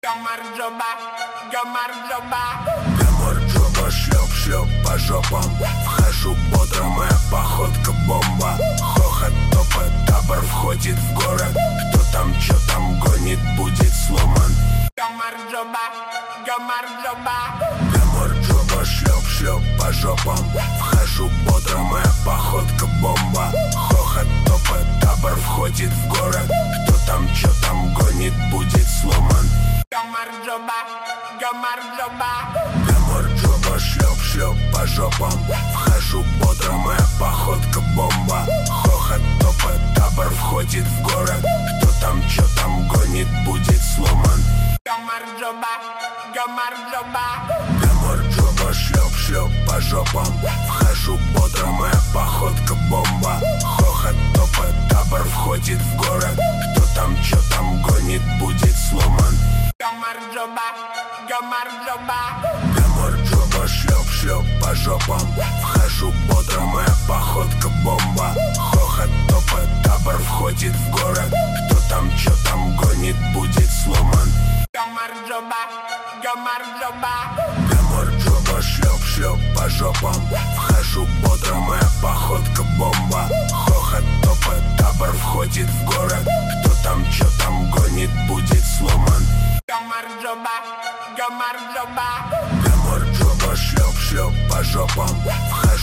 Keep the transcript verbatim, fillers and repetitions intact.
Гамарджоба, гамарджоба. Гамарджоба, шлеп-шлеп по жопам. Вхожу бодро, моя походка бомба. Хохот, топот, табор входит в город. Кто там, чё там гонит, будет сломан. Гамарджоба, гамарджоба. Гамарджоба, шлеп-шлеп по жопам. Вхожу бодро, моя походка бомба. Хохот, топот, табор входит в город. Кто там, чё там гонит, будет сломан. Гамарджоба, гамарджоба. Гамарджоба, шлеп-шлеп по жопам. Вхожу бодро, моя походка бомба. Хохот, топот, табор входит в город. Кто там, чё там гонит, будет сломан. Гамарджоба, гамарджоба. Гамарджоба, шлеп-шлеп по жопам. Вхожу бодро, моя походка бомба. Хохот, топот, табор входит в город. Кто там, чё там гонит, будет сломан. Гамарджоба, гамарджоба. Гамарджоба, шлеп-шлеп по жопам. Вхожу бодро, моя походка бомба. Хохот, топот, табор входит в город. Кто там, чё там гонит, будет сломан. Гамарджоба, гамарджоба. Гамарджоба, шлеп-шлеп по жопам. Вхожу бодро, моя походка бомба. Хохот, топот, табор входит в город. Кто там, чё там гонит, будет сломан. Гамарджоба, гамарджоба. Гамарджоба, шлеп-шлеп по жопам. Вхожу